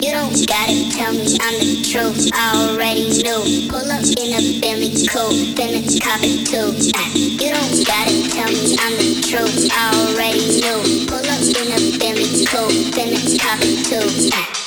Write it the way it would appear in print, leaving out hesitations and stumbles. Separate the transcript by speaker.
Speaker 1: You don't gotta tell me I'm the truth, I already knew. Pull up in a Bentley coupe, finna cop it too. You don't gotta tell me I'm the truth, I already knew. Pull up in a Bentley coupe, finna cop it too.